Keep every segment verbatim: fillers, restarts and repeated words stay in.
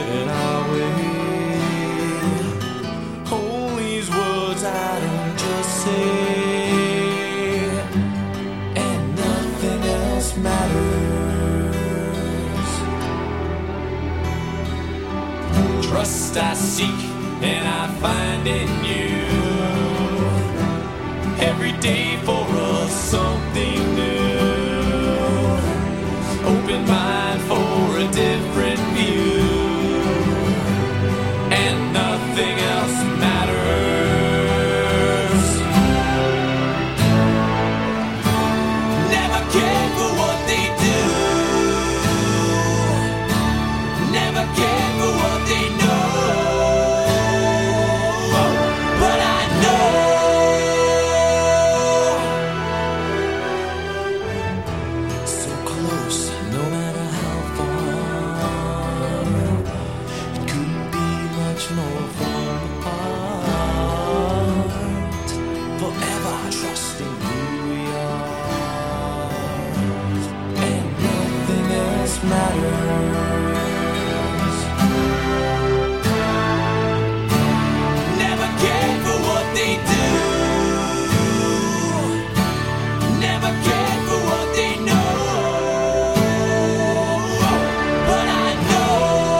it our way. Hold these words I don't just say, and nothing else matters. Trust I seek and I find in you, every day for us something new. Open mind for a different view, and nothing else matters. Never cared for what they do, never cared for what they know, but I know so close, no matter how far. It couldn't be much more from apart. Forever trusting who we are, and nothing else matters. Never cared for what they do, never cared for what they know, but I know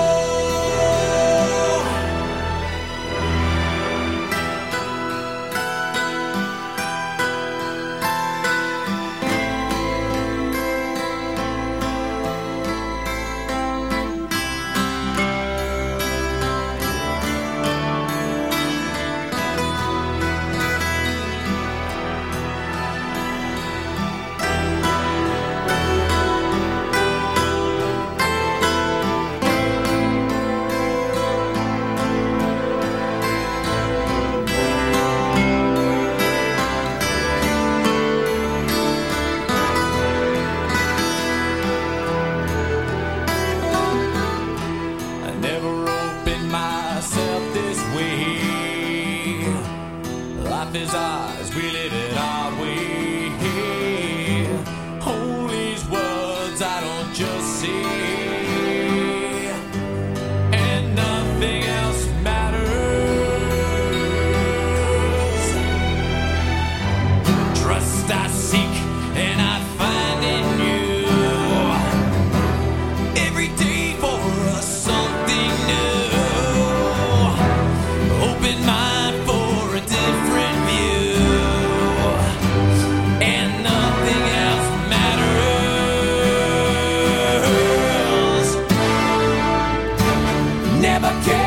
I never opened myself this way. Life is ours, we live it our way. Hold these words I don't just say, and nothing else matters. Trust I seek and I find in you, every day for us something new. Open mind for a different view, and nothing else matters. Never cared